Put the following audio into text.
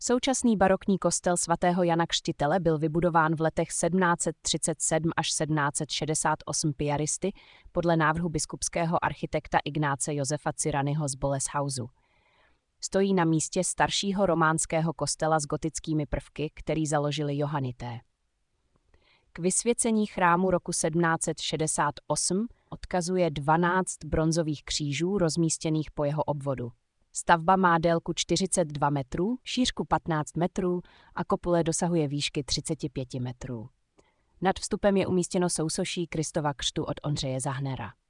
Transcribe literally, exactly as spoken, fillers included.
Současný barokní kostel svatého Jana Křtitele byl vybudován v letech sedmnáct set třicet sedm až sedmnáct set šedesát osm piaristy podle návrhu biskupského architekta Ignáce Josefa Cyranyho z Boleshausu. Stojí na místě staršího románského kostela s gotickými prvky, který založili Johanité. K vysvěcení chrámu roku sedmnáct set šedesát osm odkazuje dvanáct bronzových křížů rozmístěných po jeho obvodu. Stavba má délku čtyřicet dva metrů, šířku patnáct metrů a kopule dosahuje výšky třicet pět metrů. Nad vstupem je umístěno sousoší Kristova křtu od Ondřeje Zahnera.